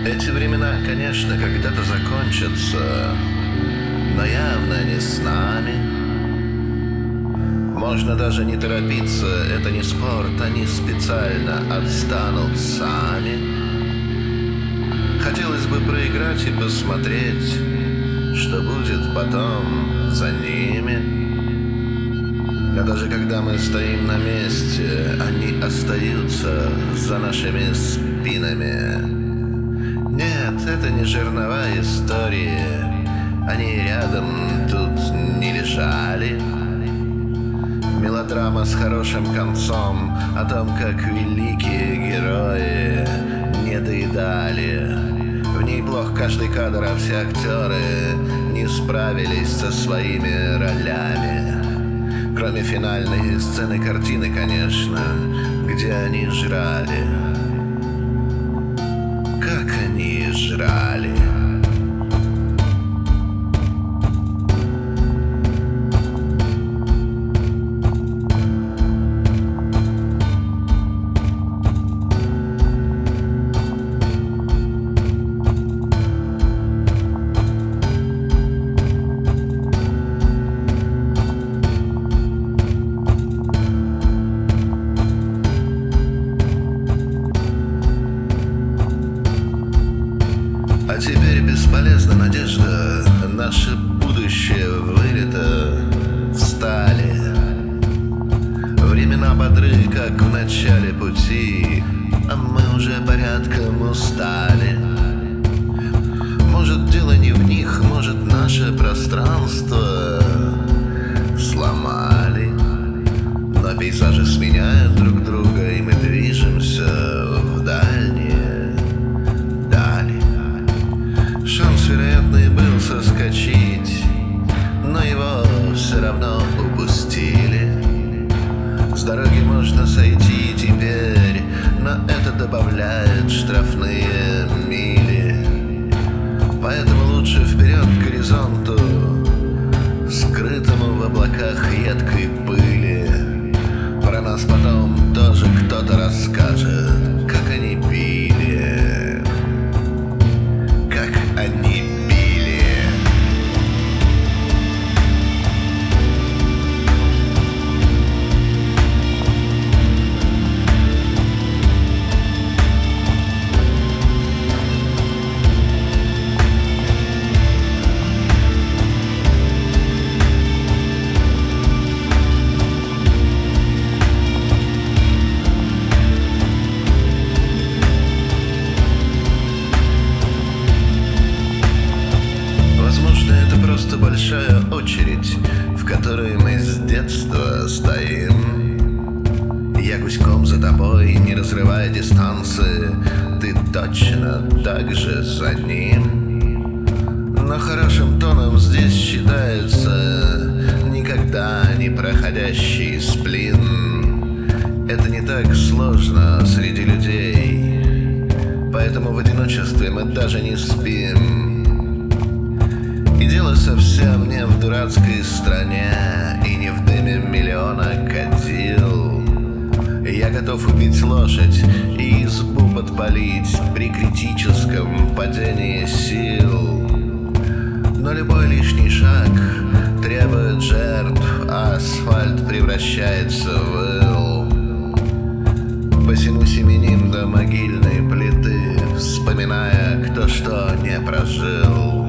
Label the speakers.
Speaker 1: Эти времена, конечно, когда-то закончатся, но явно не с нами. Можно даже не торопиться, это не спорт, они специально отстанут сами. Хотелось бы проиграть и посмотреть, что будет потом за ними. Но даже когда мы стоим на месте, они остаются за нашими спинами. Нет, это не жерновая история, они рядом тут не лежали. Мелодрама с хорошим концом о том, как великие герои не доедали. В ней плох каждый кадр, а все актеры не справились со своими ролями. Кроме финальной сцены картины, конечно, где они жрали. Как они жрали. А теперь бесполезна надежда, наше будущее вылито в стали. Времена бодры, как в начале пути, а мы уже порядком устали. Может, дело не в них, может, наше пространство сломали. Но пейзажи сменяют друг друга, и мы движемся в дальние дали. Шанс, вероятно, и был соскочить, но его все равно упустили. С дороги можно сойти теперь, но это добавляет штрафные мили. Поэтому лучше вперед к горизонту, скрытому в облаках едкой пыли. Про нас потом тоже кто-то расскажет, как они пили. Как они пили. Просто большая очередь, в которой мы с детства стоим. Я гуськом за тобой, не разрывая дистанции, ты точно так же за ним. Но хорошим тоном здесь считается никогда не проходящий сплин. Это не так сложно среди людей, поэтому в одиночестве мы даже не спим. И дело совсем не в дурацкой стране и не в дыме миллиона кадил. Я готов убить лошадь и избу подпалить при критическом падении сил. Но любой лишний шаг требует жертв, а асфальт превращается в ил. Посему семеним до могильной плиты, вспоминая, кто что не прожил.